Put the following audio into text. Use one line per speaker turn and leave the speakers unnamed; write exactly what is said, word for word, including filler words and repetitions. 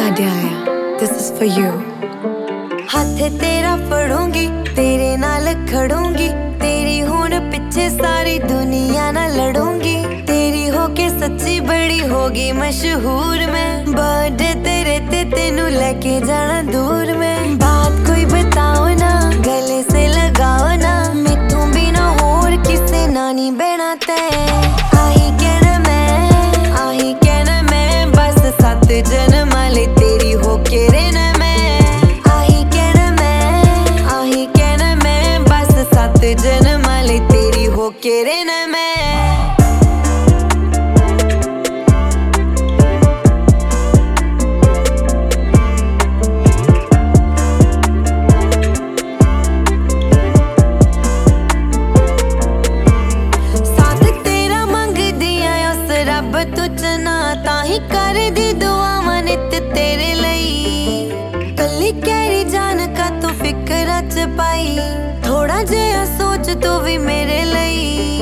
ਸਾਡੇ ਆਇਆ, this is for you।
हथ तेरा फड़ूंगी, तेरे नाल खड़ूंगी, तेरी होने पिछे सारी दुनिया ना लड़ूंगी। तेरी होके सच्ची बड़ी होगी मशहूर मैं, बर्थडे तेरे ते तेनू लेके जाना दूर में। बात कोई बताओ ना, गले से लगाओ ना, मैथों बिना होर किसे ना नी बहना तैं। आही कहना मैं, आही कहना मैं, बस सत जन्म वाले तेरी होके रहना मैं। जन्म वाली तेरी होके रहना मैं। साथ तेरा मंगदी आ उस रब तू चना, ताही कर दी दुआवां नित तेरे लई। कली कैरी जान का तू फिक्र च पाई, थोड़ा जिहा सोच तू भी मेरे ਲਈ।